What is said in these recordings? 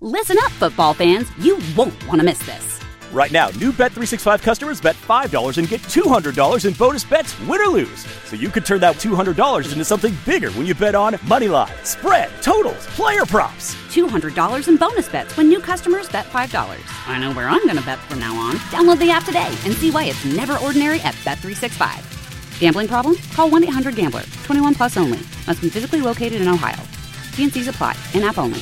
Listen up, football fans. You won't want to miss this. Right now, new Bet365 customers bet $5 and get $200 in bonus bets, win or lose. So you could turn that $200 into something bigger when you bet on money line, spread, totals, player props. $200 in bonus bets when new customers bet $5. I know where I'm going to bet from now on. Download the app today and see why it's never ordinary at Bet365. Gambling problem? Call 1-800-GAMBLER. 21 plus only. Must be physically located in Ohio. T&Cs apply. In-app only.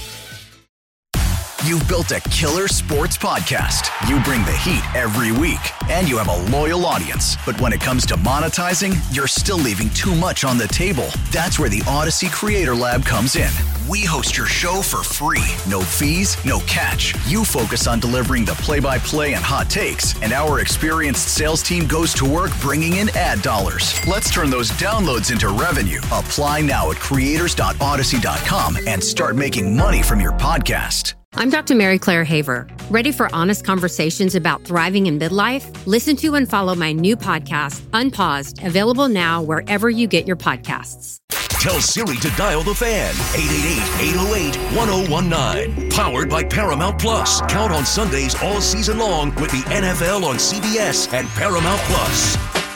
You've built a killer sports podcast. You bring the heat every week, and you have a loyal audience. But when it comes to monetizing, you're still leaving too much on the table. That's where the Odyssey Creator Lab comes in. We host your show for free. No fees, no catch. You focus on delivering the play-by-play and hot takes, and our experienced sales team goes to work bringing in ad dollars. Let's turn those downloads into revenue. Apply now at creators.odyssey.com and start making money from your podcast. I'm Dr. Mary Claire Haver. Ready for honest conversations about thriving in midlife? Listen to and follow my new podcast, Unpaused, available now wherever you get your podcasts. Tell Siri to dial the fan. 888-808-1019. Powered by Paramount Plus. Count on Sundays all season long with the NFL on CBS and Paramount Plus.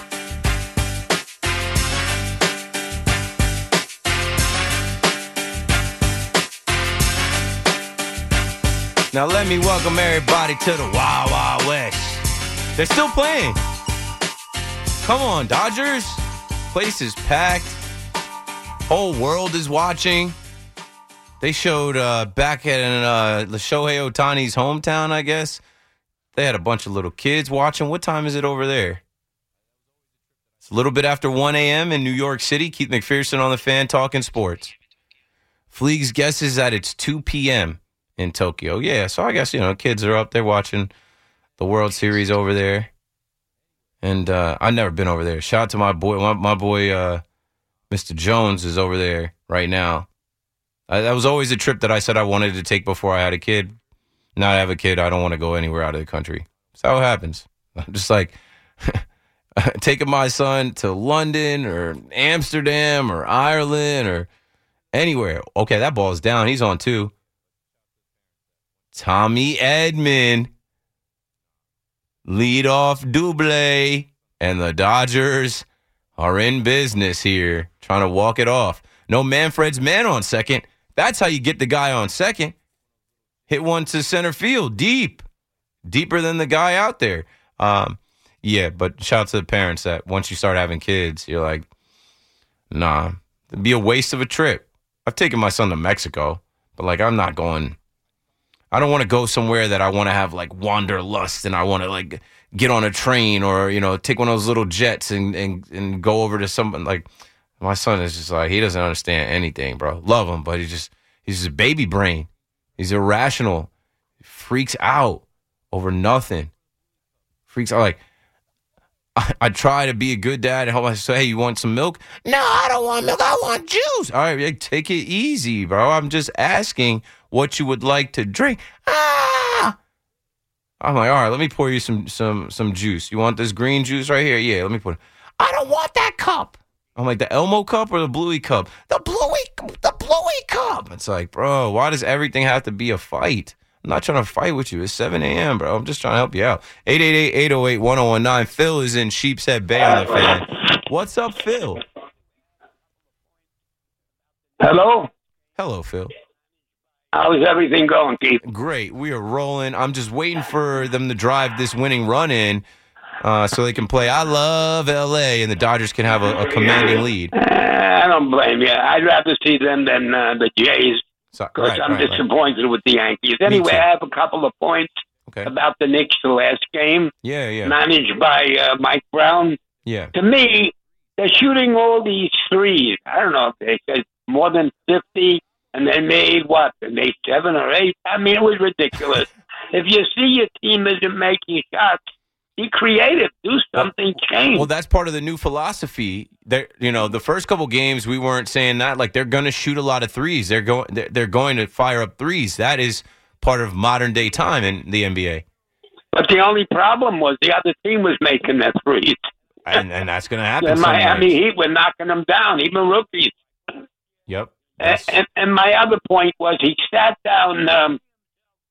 Now let me welcome everybody to the Wild Wild West. They're still playing. Come on, Dodgers. Place is packed. Whole world is watching. They showed back at Shohei Ohtani's hometown, I guess. They had a bunch of little kids watching. What time is it over there? It's a little bit after 1 a.m. in New York City. Keith McPherson on the Fan talking sports. Fleeg's guesses that it's 2 p.m. in Tokyo. Yeah, so I guess, kids are up there watching the World Series over there. And I've never been over there. Shout out to my boy. My boy, Mr. Jones, is over there right now. That was always a trip that I said I wanted to take before I had a kid. Now I have a kid, I don't want to go anywhere out of the country. That's how it happens. I'm just like taking my son to London or Amsterdam or Ireland or anywhere. Okay, that ball's down. He's on 2. Tommy Edman, leadoff double, and the Dodgers are in business here, trying to walk it off. No Manfred's man on second. That's how you get the guy on second. Hit one to center field, deeper than the guy out there. Yeah, but shout out to the parents that once you start having kids, you're like, nah, it'd be a waste of a trip. I've taken my son to Mexico, but I'm not going. I don't want to go somewhere that I want to have wanderlust and I want to get on a train or, take one of those little jets and go over to someone. My son is just he doesn't understand anything, bro. Love him, but he's just a baby brain. He's irrational. He freaks out over nothing. Freaks out I try to be a good dad and help myself say, hey, you want some milk? No, I don't want milk. I want juice. All right, take it easy, bro. I'm just asking what you would like to drink. I'm like, all right, let me pour you some juice. You want this green juice right here? Yeah, let me put it. I don't want that cup. I'm like, the Elmo cup or the Bluey cup? The Bluey cup. It's like, bro, why does everything have to be a fight? I'm not trying to fight with you. It's 7 a.m., bro. I'm just trying to help you out. 888-808-1019. Phil is in Sheepshead Bay on the Fan. What's up, Phil? Hello? Hello, Phil. How's everything going, Keith? Great. We are rolling. I'm just waiting for them to drive this winning run in so they can play I Love L.A. and the Dodgers can have a commanding lead. I don't blame you. I'd rather see them than the Jays because I'm disappointed with the Yankees. Anyway, I have a couple of points about the Knicks, the last game. Yeah. Managed by Mike Brown. Yeah. To me, they're shooting all these threes. I don't know if they said more than 50. And they made what? They made 7 or 8? I mean, it was ridiculous. If you see your team isn't making shots, be creative. Do something, change. Well, that's part of the new philosophy. The first couple games, we weren't saying that. They're going to shoot a lot of threes. They're going to fire up threes. That is part of modern-day time in the NBA. But the only problem was the other team was making their threes. And that's going to happen. The Miami Heat were knocking them down, even rookies. Yep. And my other point was he sat down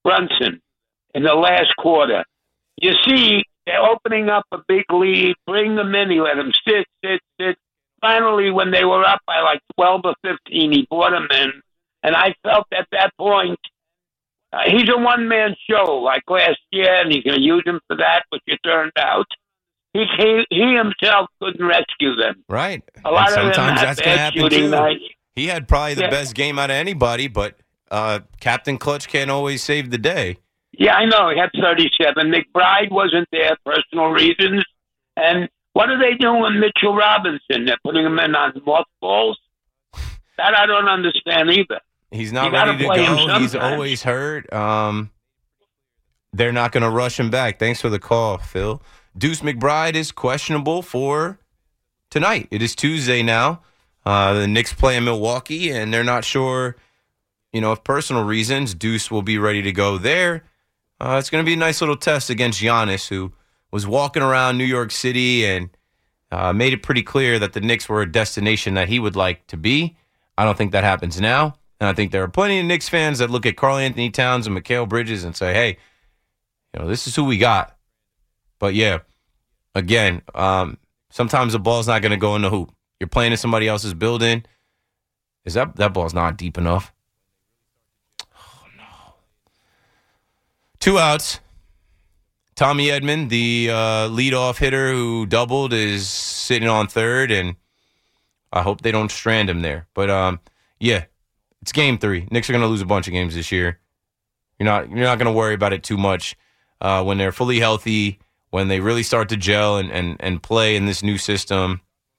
Brunson in the last quarter. You see, they're opening up a big lead. Bring them in. He let them sit. Finally, when they were up by like 12 or 15, he brought them in. And I felt at that point, he's a one-man show like last year, and he's going to use him for that, which it turned out. He himself couldn't rescue them. Right. A lot of them sometimes had that's going to bad happen shooting too. nights. He had probably the best game out of anybody, but Captain Clutch can't always save the day. Yeah, I know. He had 37. McBride wasn't there, personal reasons. And what are they doing with Mitchell Robinson? They're putting him in on mothballs? That I don't understand either. He's not ready to go. He's always hurt. They're not going to rush him back. Thanks for the call, Phil. Deuce McBride is questionable for tonight. It is Tuesday now. The Knicks play in Milwaukee, and they're not sure, if personal reasons, Deuce will be ready to go there. It's going to be a nice little test against Giannis, who was walking around New York City and made it pretty clear that the Knicks were a destination that he would like to be. I don't think that happens now. And I think there are plenty of Knicks fans that look at Karl Anthony Towns and Mikal Bridges and say, hey, this is who we got. But, yeah, again, sometimes the ball's not going to go in the hoop. You're playing in somebody else's building. That ball's not deep enough? Oh, no. 2 outs. Tommy Edman, the leadoff hitter who doubled, is sitting on third, and I hope they don't strand him there. But, yeah, it's game 3. Knicks are going to lose a bunch of games this year. You're not going to worry about it too much. When they're fully healthy, when they really start to gel and play in this new system,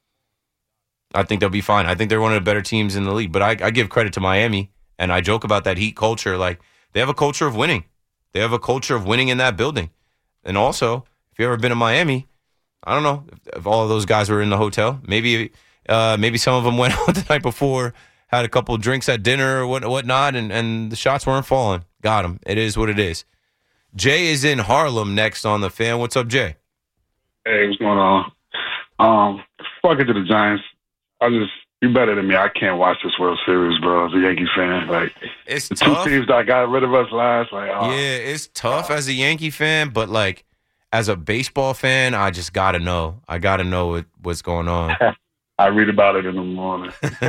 I think they'll be fine. I think they're one of the better teams in the league. But I give credit to Miami, and I joke about that Heat culture. Like, they have a culture of winning. They have a culture of winning in that building. And also, if you've ever been to Miami, I don't know if all of those guys were in the hotel. Maybe some of them went out the night before, had a couple of drinks at dinner or whatnot, and the shots weren't falling. Got them. It is what it is. Jay is in Harlem next on The Fan. What's up, Jay? Hey, what's going on? Fuck it to the Giants. You better than me. I can't watch this World Series, bro. As a Yankee fan, it's the tough. 2 teams that got rid of us last, yeah, it's tough as a Yankee fan, but as a baseball fan, I just gotta know. I gotta know what's going on. I read about it in the morning.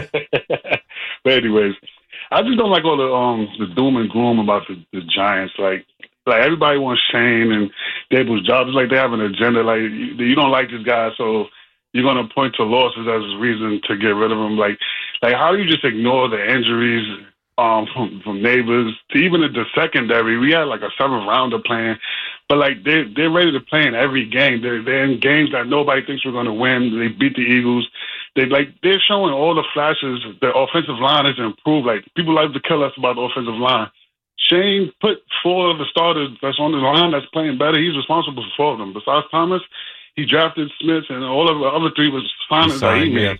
But anyways, I just don't like all the doom and gloom about the Giants. Like everybody wants Shane and Dable's job. It's like they have an agenda. Like you don't like this guy, so you're gonna point to losses as a reason to get rid of him. Like how do you just ignore the injuries from Neighbors to even the secondary? We had like a 7th rounder playing, but they're ready to play in every game. They're in games that nobody thinks we're gonna win. They beat the Eagles. They're showing all the flashes. The offensive line has improved. Like people like to kill us about the offensive line. Shane put 4 of the starters that's on the line that's playing better. He's responsible for 4 of them. Besides Thomas, he drafted Smith, and all of the other 3 was signings that he made.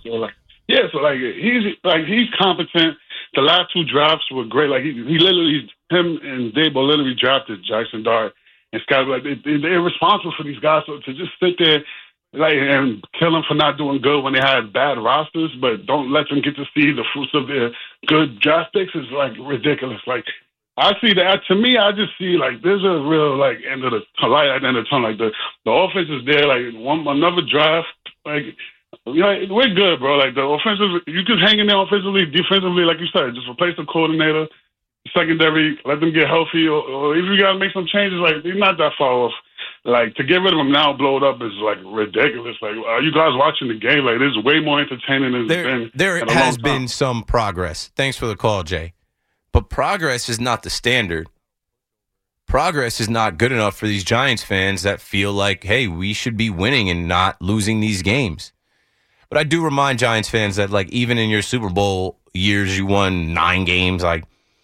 So he's competent. The last 2 drafts were great. Him and Dable literally drafted Jackson Dart and Scott. They're responsible for these guys. So to just sit there and kill them for not doing good when they had bad rosters, but don't let them get to see the fruits of their good draft picks is ridiculous. I see that. To me, I just see there's a real end of the light at the end of the tunnel. The offense is there. Another draft. We're good, bro. The offensive, you just hang in there offensively, defensively, like you said, just replace the coordinator, secondary, let them get healthy, or if you got to make some changes, they're not that far off. To get rid of them now, blow it up is ridiculous. Are you guys watching the game? This is way more entertaining than it's been. There has been some progress. Thanks for the call, Jay. But progress is not the standard. Progress is not good enough for these Giants fans that feel like, hey, we should be winning and not losing these games. But I do remind Giants fans that, even in your Super Bowl years, you won 9 games. I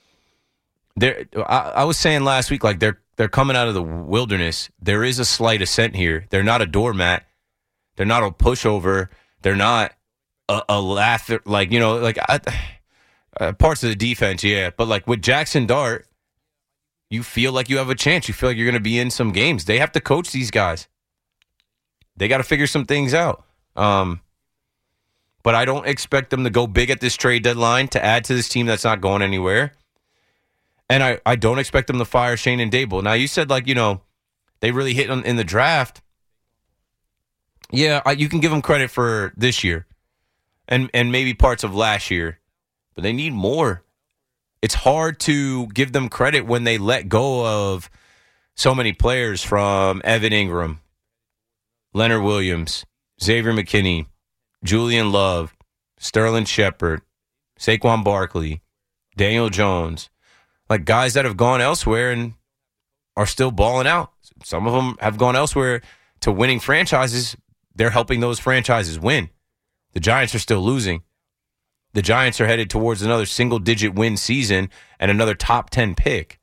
was saying last week, they're coming out of the wilderness. There is a slight ascent here. They're not a doormat. They're not a pushover. They're not a laugh. Parts of the defense, yeah. But with Jackson Dart, you feel like you have a chance. You feel like you're going to be in some games. They have to coach these guys. They got to figure some things out. But I don't expect them to go big at this trade deadline to add to this team that's not going anywhere. And I don't expect them to fire Shane and Dable. Now, you said, they really hit in the draft. Yeah, you can give them credit for this year and maybe parts of last year, but they need more. It's hard to give them credit when they let go of so many players, from Evan Ingram, Leonard Williams, Xavier McKinney, Julian Love, Sterling Shepard, Saquon Barkley, Daniel Jones, like guys that have gone elsewhere and are still balling out. Some of them have gone elsewhere to winning franchises. They're helping those franchises win. The Giants are still losing. The Giants are headed towards another single-digit win season and another top 10 pick.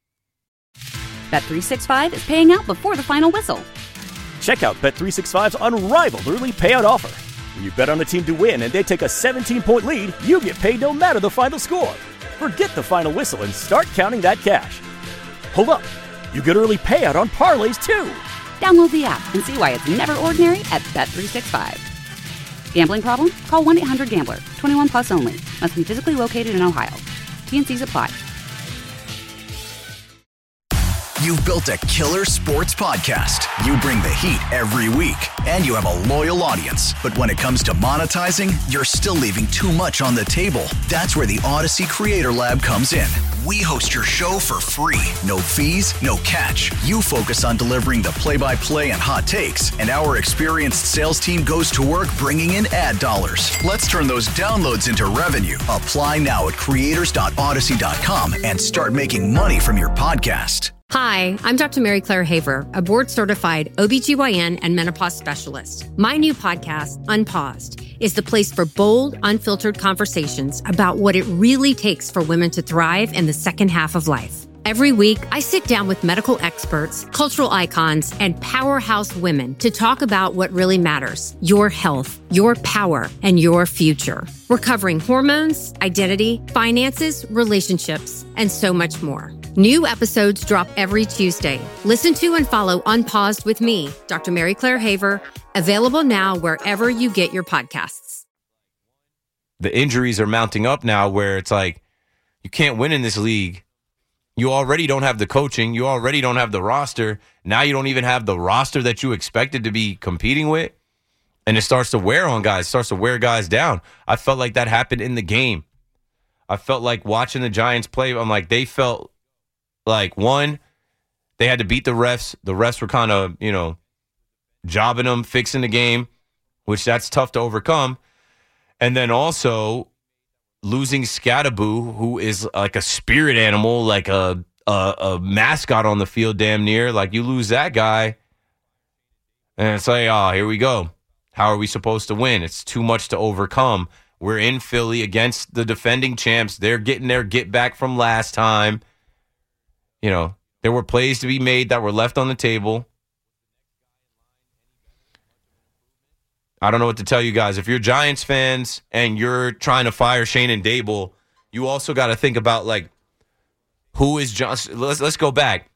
Bet365 is paying out before the final whistle. Check out Bet365's unrivaled early payout offer. When you bet on a team to win and they take a 17-point lead, you get paid no matter the final score. Forget the final whistle and start counting that cash. Hold up. You get early payout on parlays, too. Download the app and see why it's never ordinary at Bet365. Gambling problem? Call 1-800-GAMBLER. 21 plus only. Must be physically located in Ohio. T&Cs apply. You've built a killer sports podcast. You bring the heat every week, and you have a loyal audience. But when it comes to monetizing, you're still leaving too much on the table. That's where the Odyssey Creator Lab comes in. We host your show for free. No fees, no catch. You focus on delivering the play-by-play and hot takes, and our experienced sales team goes to work bringing in ad dollars. Let's turn those downloads into revenue. Apply now at creators.odyssey.com and start making money from your podcast. Hi, I'm Dr. Mary Claire Haver, a board-certified OBGYN and menopause specialist. My new podcast, Unpaused, is the place for bold, unfiltered conversations about what it really takes for women to thrive in the second half of life. Every week, I sit down with medical experts, cultural icons, and powerhouse women to talk about what really matters: your health, your power, and your future. We're covering hormones, identity, finances, relationships, and so much more. New episodes drop every Tuesday. Listen to and follow Unpaused with me, Dr. Mary Claire Haver, available now wherever you get your podcasts. The injuries are mounting up now where it's like, you can't win in this league. You already don't have the coaching. You already don't have the roster. Now you don't even have the roster that you expected to be competing with. And it starts to wear on guys, starts to wear guys down. I felt like that happened in the game. I felt like watching the Giants play, I'm like, they felt like, one, they had to beat the refs. The refs were kind of, jobbing them, fixing the game, which that's tough to overcome. And then also losing Scatterboo, who is like a spirit animal, like a mascot on the field damn near. Like, you lose that guy, and it's like, oh, here we go. How are we supposed to win? It's too much to overcome. We're in Philly against the defending champs. They're getting their get back from last time. There were plays to be made that were left on the table. I don't know what to tell you guys. If you're Giants fans and you're trying to fire Shane and Dable, you also got to think about, like, who is just. Let's go back.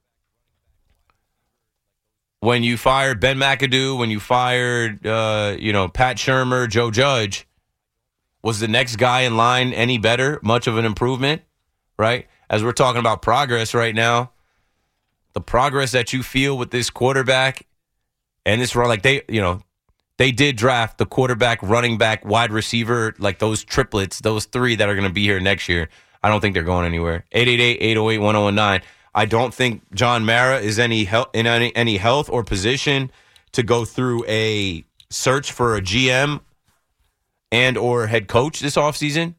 When you fired Ben McAdoo, when you fired, Pat Shurmur, Joe Judge, was the next guy in line any better? Much of an improvement, right? As we're talking about progress right now, the progress that you feel with this quarterback and this run, like they did draft the quarterback, running back, wide receiver, like those triplets, those three that are going to be here next year. I don't think they're going anywhere. 888-808-1019. I don't think John Mara is in any health or position to go through a search for a GM and or head coach this offseason.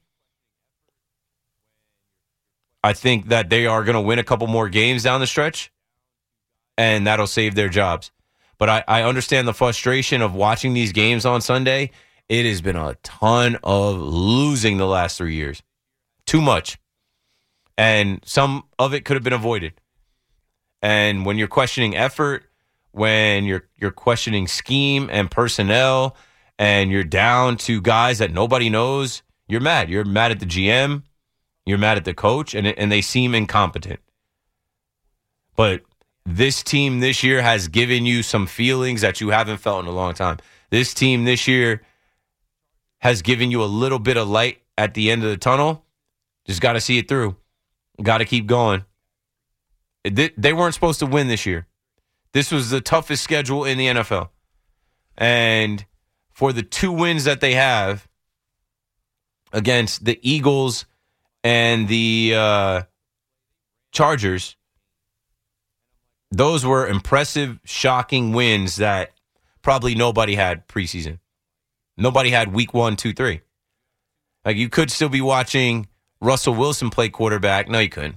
I think that they are going to win a couple more games down the stretch, and that'll save their jobs. But I understand the frustration of watching these games on Sunday. It has been a ton of losing the last 3 years. Too much. And some of it could have been avoided. And when you're questioning effort, when you're questioning scheme and personnel, and you're down to guys that nobody knows, you're mad. You're mad at the GM. You're mad at the coach, and they seem incompetent. But this team this year has given you some feelings that you haven't felt in a long time. This team this year has given you a little bit of light at the end of the tunnel. Just got to see it through. Got to keep going. They weren't supposed to win this year. This was the toughest schedule in the NFL. And for the 2 wins that they have against the Eagles and the Chargers, those were impressive, shocking wins that probably nobody had preseason. Nobody had week 1, 2, 3. Like, you could still be watching Russell Wilson play quarterback. No, you couldn't.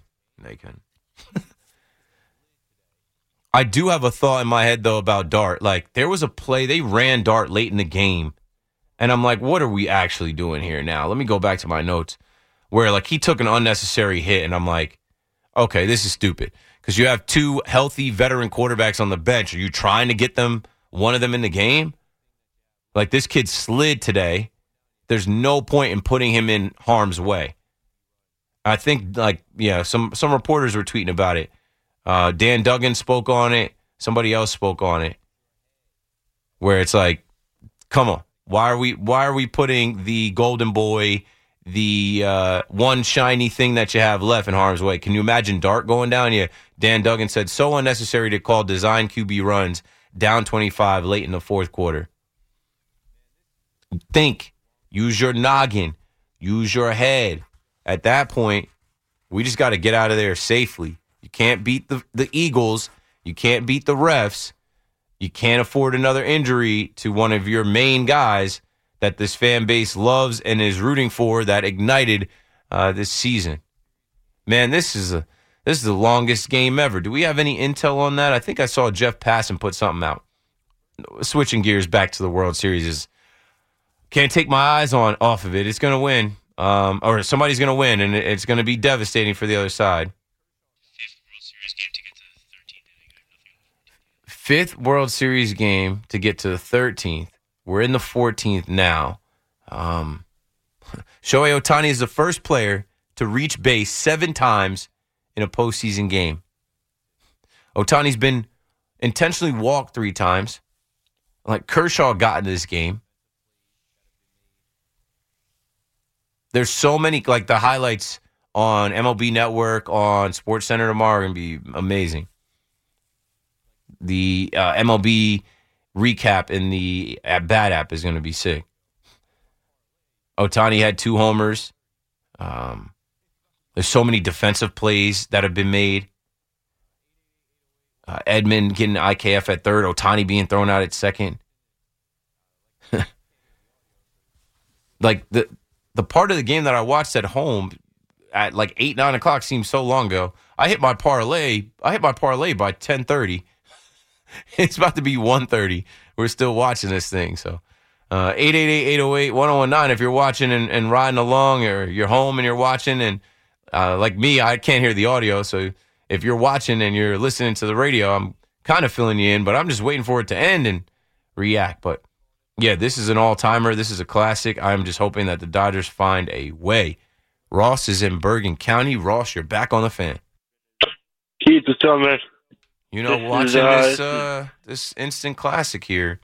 I do have a thought in my head, though, about Dart. Like, there was a play, they ran Dart late in the game, and I'm like, what are we actually doing here now? Let me go back to my notes, where, like, he took an unnecessary hit, and I'm like, okay, this is stupid. Because you have 2 healthy veteran quarterbacks on the bench. Are you trying to get one of them in the game? Like, this kid slid today. There's no point in putting him in harm's way. I think, like, yeah, some reporters were tweeting about it. Dan Duggan spoke on it. Somebody else spoke on it. Where it's like, come on, why are we putting the golden boy, the one shiny thing that you have left, in harm's way? Can you imagine Dart going down? Yeah, Dan Duggan said, so unnecessary to call design QB runs down 25 late in the fourth quarter. Think, use your noggin, use your head. At that point, we just got to get out of there safely. You can't beat the Eagles. You can't beat the refs. You can't afford another injury to one of your main guys that this fan base loves and is rooting for, that ignited this season. Man, this is the longest game ever. Do we have any intel on that? I think I saw Jeff Passan put something out. Switching gears back to the World Series, can't take my eyes off of it. It's going to win, or somebody's going to win, and it's going to be devastating for the other side. Fifth World Series game to get to the 13th. We're in the 14th now. Shohei Ohtani is the first player to reach base 7 times in a postseason game. Ohtani's been intentionally walked 3 times. Like, Kershaw got into this game. There's so many, like, the highlights on MLB Network, on SportsCenter tomorrow are going to be amazing. The MLB recap in the At-Bat app is going to be sick. Ohtani had 2 homers. There's so many defensive plays that have been made. Edman getting IKF at third. Ohtani being thrown out at second. Like, the part of the game that I watched at home at like 8, 9 o'clock seems so long ago. I hit my parlay by 10:30. It's about to be 1:30. We're still watching this thing. So 888-808-1019 if you're watching and riding along, or you're home and you're watching. And like me, I can't hear the audio. So if you're watching and you're listening to the radio, I'm kind of filling you in. But I'm just waiting for it to end and react. But, yeah, this is an all-timer. This is a classic. I'm just hoping that the Dodgers find a way. Ross is in Bergen County. Ross, you're back on the Fan. Keith, what's up, man? You know, watching this instant classic here.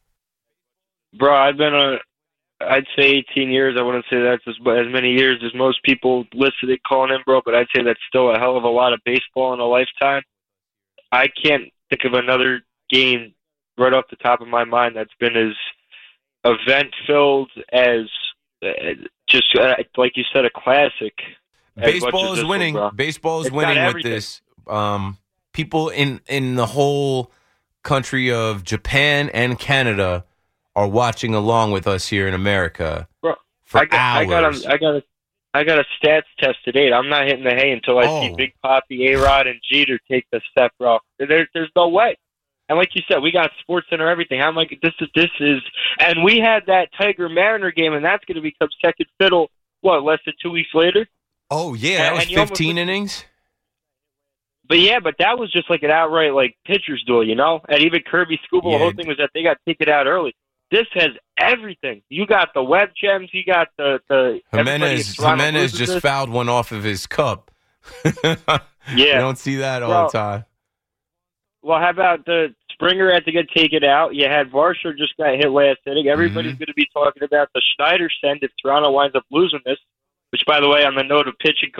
Bro, I've been I'd say 18 years. I wouldn't say that's as many years as most people listed it calling in, bro, but I'd say that's still a hell of a lot of baseball in a lifetime. I can't think of another game right off the top of my mind that's been as event-filled as just, like you said, a classic. Baseball is winning. Baseball is winning with this. People in the whole country of Japan and Canada are watching along with us here in America. Bro, for hours. I got a stats test today. I'm not hitting the hay until I see Big Papi, A-Rod, and Jeter take the step, bro. There's no way. And like you said, we got SportsCenter, everything. I'm like, this is, and we had that Tiger Mariner game, and that's going to become second fiddle. What, less than 2 weeks later? Oh yeah, that was 15 innings. But yeah, that was just like an outright like pitcher's duel, you know. And even Kirby Skubal, the whole thing was that they got taken out early. This has everything. You got the web gems. You got the Jimenez just fouled one off of his cup. Yeah, you don't see that all the time. Well, how about the Springer had to get taken out? You had Varsho just got hit last inning. Everybody's going to be talking about the Schneider send if Toronto winds up losing this. which, by the way, on the note of pitching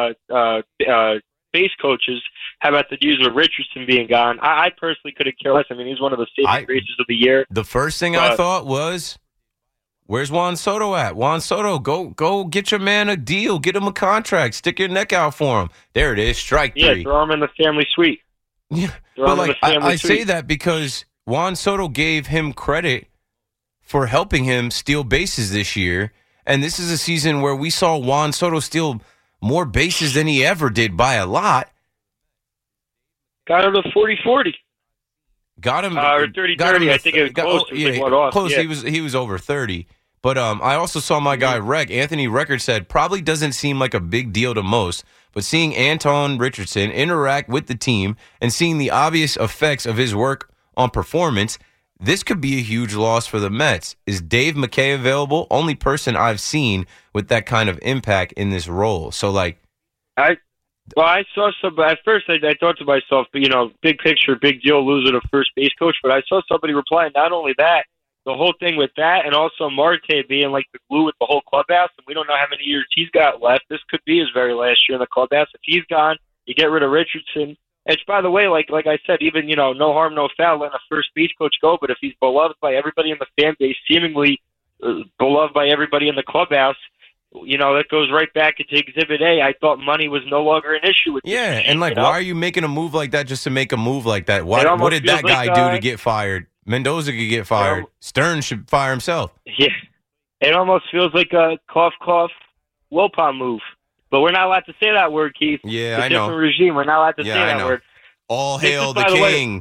base coaches, how about the news of Richardson being gone? I personally couldn't care less. I mean, he's one of the saving graces of the year. The first thing I thought was, where's Juan Soto at? Juan Soto, go get your man a deal. Get him a contract. Stick your neck out for him. There it is, strike 3. Yeah, throw him in the family suite. Yeah, but like I say that because Juan Soto gave him credit for helping him steal bases this year, and this is a season where we saw Juan Soto steal more bases than he ever did by a lot. Got him to 40-40. Got him or 30-30. I think it was close. Close. Yeah. He was over 30. But I also saw my guy Anthony Record said probably doesn't seem like a big deal to most, but seeing Anton Richardson interact with the team and seeing the obvious effects of his work on performance, this could be a huge loss for the Mets. Is Dave McKay available? Only person I've seen with that kind of impact in this role. So like, I saw some. At first, I thought to myself, big picture, big deal, losing a first base coach. But I saw somebody replying, not only that, the whole thing with that, and also Marte being like the glue with the whole clubhouse, and we don't know how many years he's got left. This could be his very last year in the clubhouse. If he's gone, you get rid of Richardson. And by the way, like I said, even no harm, no foul, letting a first base coach go. But if he's beloved by everybody in the fan base, seemingly beloved by everybody in the clubhouse, that goes right back into Exhibit A. I thought money was no longer an issue with this team, and why are you making a move like that just to make a move like that? What did that guy do to get fired? Mendoza could get fired. Stern should fire himself. Yeah. It almost feels like a cough, Wilpon move. But we're not allowed to say that word, Keith. Yeah, it's I know. Different regime. We're not allowed to say that word. All hail the king.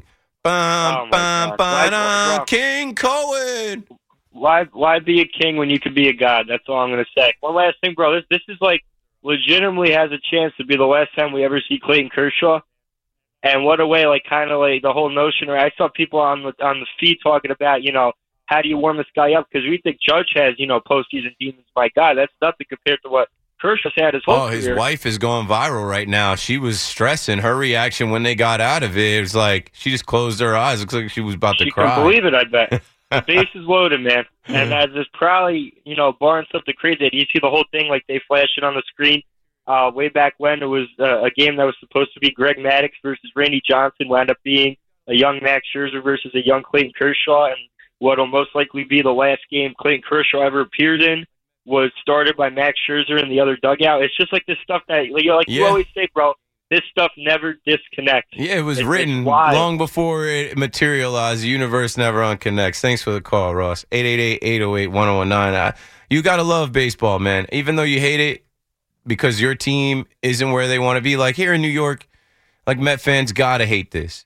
King Cohen. Why be a king when you could be a god? That's all I'm going to say. One last thing, bro. This is like legitimately has a chance to be the last time we ever see Clayton Kershaw. And what a way, kind of the whole notion. I saw people on the feed talking about, how do you warm this guy up? Because we think Judge has, postseason demons. My God, that's nothing compared to what Kershaw's had his whole career. His wife is going viral right now. She was stressing. Her reaction when they got out of it was like she just closed her eyes. Looks like she was about to cry. She couldn't believe it, I bet. The base is loaded, man. And as is probably, barring something crazy, you see the whole thing like they flash it on the screen. Way back when it was a game that was supposed to be Greg Maddux versus Randy Johnson, wound up being a young Max Scherzer versus a young Clayton Kershaw, and what will most likely be the last game Clayton Kershaw ever appeared in was started by Max Scherzer in the other dugout. It's just like this stuff that, you always say, bro, this stuff never disconnects. Yeah, it was written long before it materialized. The universe never unconnects. Thanks for the call, Ross. 888-808-1019. You got to love baseball, man. Even though you hate it because your team isn't where they want to be. Like here in New York, like Met fans got to hate this,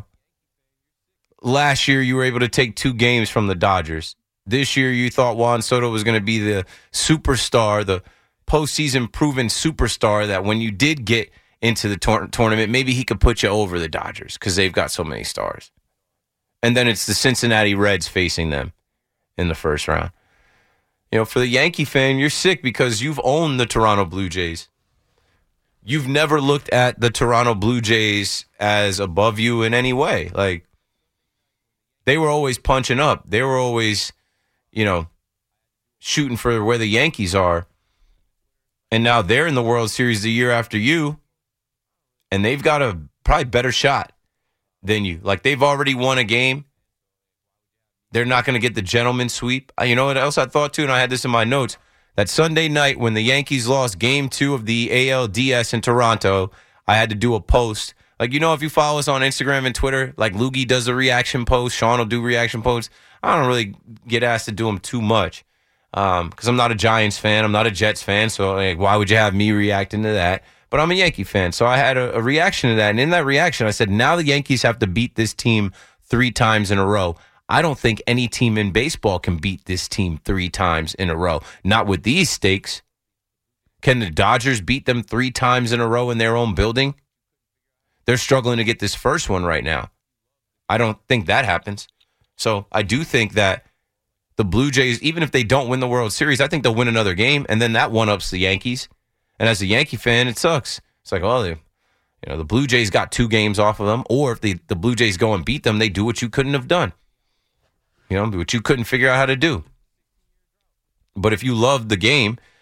Last year, you were able to take 2 games from the Dodgers. This year, you thought Juan Soto was going to be the superstar, the postseason proven superstar that when you did get into the tournament, maybe he could put you over the Dodgers because they've got so many stars. And then it's the Cincinnati Reds facing them in the first round. For the Yankee fan, you're sick because you've owned the Toronto Blue Jays. You've never looked at the Toronto Blue Jays as above you in any way. Like, they were always punching up. They were always, shooting for where the Yankees are. And now they're in the World Series the year after you. And they've got a probably better shot than you. Like, they've already won a game. They're not going to get the gentleman sweep. You know what else I thought, too? And I had this in my notes. That Sunday night when the Yankees lost Game 2 of the ALDS in Toronto, I had to do a post. Like, if you follow us on Instagram and Twitter, like Loogie does a reaction post, Sean will do reaction posts. I don't really get asked to do them too much because I'm not a Giants fan. I'm not a Jets fan. So, why would you have me reacting to that? But I'm a Yankee fan. So I had a reaction to that. And in that reaction, I said, now the Yankees have to beat this team 3 times in a row. I don't think any team in baseball can beat this team 3 times in a row. Not with these stakes. Can the Dodgers beat them 3 times in a row in their own building? They're struggling to get this first one right now. I don't think that happens. So I do think that the Blue Jays, even if they don't win the World Series, I think they'll win another game, and then that one-ups the Yankees. And as a Yankee fan, it sucks. It's like, the Blue Jays got 2 games off of them, or if the Blue Jays go and beat them, they do what you couldn't have done. What you couldn't figure out how to do. But if you love the game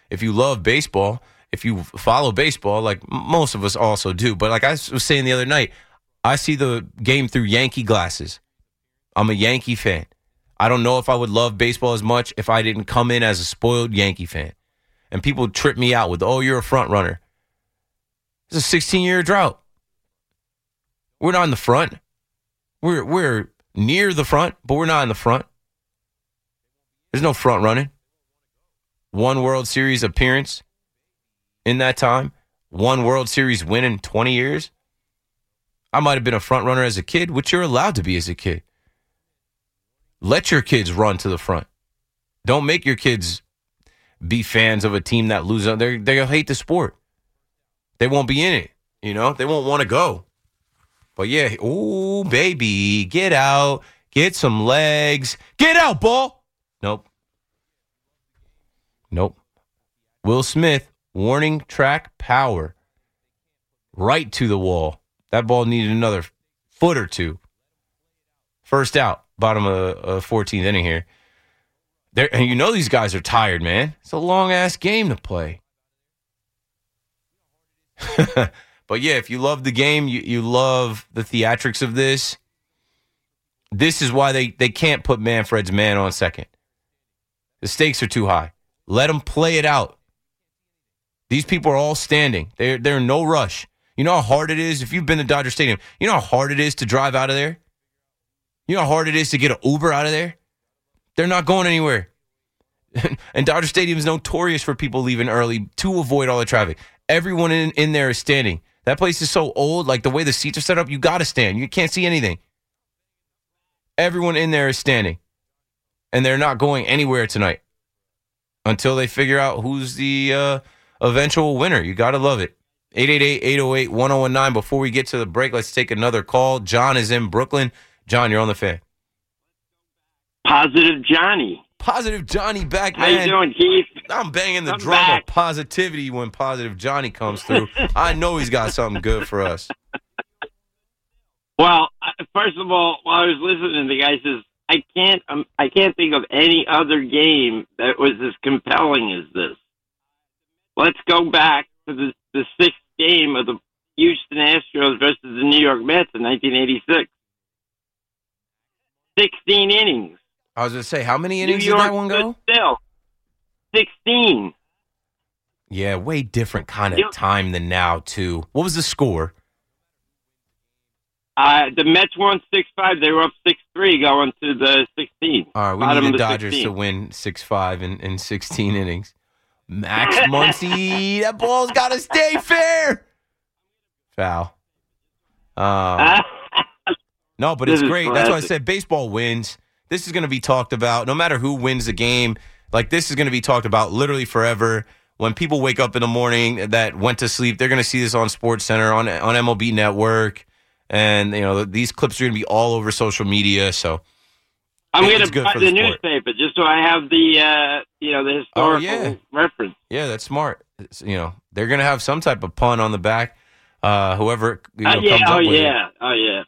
if you love baseball, if you follow baseball, like most of us also do, but like I was saying the other night, I see the game through Yankee glasses. I'm a Yankee fan. I don't know if I would love baseball as much if I didn't come in as a spoiled Yankee fan. And people trip me out with, oh, you're a front runner. It's a 16-year drought. We're not in the front. We're near the front, but we're not in the front. There's no front running. One World Series appearance in that time. One World Series win in 20 years. I might have been a front runner as a kid, which you're allowed to be as a kid. Let your kids run to the front. Don't make your kids be fans of a team that loses. They'll hate the sport. They won't be in it. You know, they won't want to go. But yeah, ooh, baby, get out. Get some legs. Get out, ball. Nope. Will Smith, warning track power. Right to the wall. That ball needed another foot or two. First out, bottom of 14th inning here. And you know these guys are tired, man. It's a long-ass game to play. But yeah, if you love the game, you love the theatrics of this. This is why they can't put Manfred's man on second. The stakes are too high. Let them play it out. These people are all standing. They're in no rush. You know how hard it is? If you've been to Dodger Stadium, you know how hard it is to drive out of there? You know how hard it is to get an Uber out of there? They're not going anywhere. And Dodger Stadium is notorious for people leaving early to avoid all the traffic. Everyone in there is standing. That place is so old, like the way the seats are set up, you got to stand. You can't see anything. Everyone in there is standing. And they're not going anywhere tonight until they figure out who's the eventual winner. You got to love it. 888-808-1019. Before we get to the break, let's take another call. John is in Brooklyn. John, you're on the fan. Positive Johnny. Positive Johnny back, How man. you doing, Keith? I'm banging the I'm drum back. of positivity when Positive Johnny comes through. I know he's got something good for us. Well, first of all, while I was listening, the guy says, I can't think of any other game that was as compelling as this. Let's go back to the sixth game of the Houston Astros versus the New York Mets in 1986. 16 innings. I was going to say, how many innings New did York that one go? Still, 16. Yeah, way different kind of time than now, too. What was the score? The Mets won 6-5. They were up 6-3 going to the 16th. All right, we Bottom need of the the Dodgers 16. to win 6-5 in 16 innings. Max Muncy, that ball's got to stay fair. Foul. No, but it's This is great. That's why I classic. said baseball wins. This is going to be talked about. No matter who wins the game, like this is going to be talked about literally forever. When people wake up in the morning that went to sleep, they're going to see this on SportsCenter, on MLB Network. And, you know, these clips are going to be all over social media. So I'm going it's to good buy for the the sport. newspaper just so I have the the historical reference. Yeah, that's smart. They're going to have some type of pun on the back. Whoever comes up with it. Oh yeah.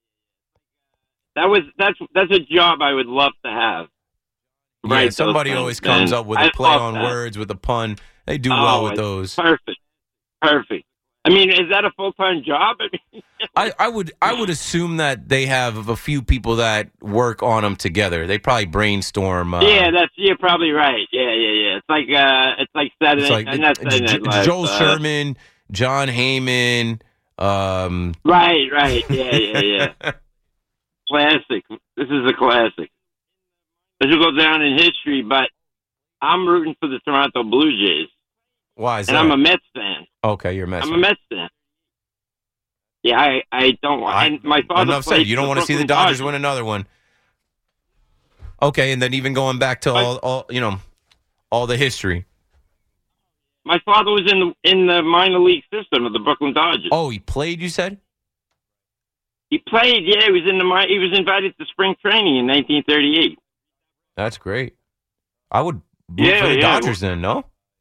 That's a job I would love to have. Yeah, Right, somebody those always things. comes up with I a play love on that. words with a pun. They do well with it's those. Perfect. I mean, is that a full-time job? I would assume that they have a few people that work on them together. They probably brainstorm. You're probably right. Yeah. It's like Saturday. It's like not Saturday Night Live, Joel Sherman, John Heyman. Right. Yeah. Classic. This is a classic. This will go down in history, but I'm rooting for the Toronto Blue Jays. Why is and that? I'm a Mets fan. Okay, you're a Mets I'm fan. a Mets fan. Yeah, I don't want. And my father Enough played said. You don't for want to see the Brooklyn Dodgers win another one. Okay, and then even going back to all the history. My father was in the minor league system of the Brooklyn Dodgers. Oh, he played, you said? He played. Yeah, he was invited to spring training in 1938. That's great. I would root for the Dodgers then, no?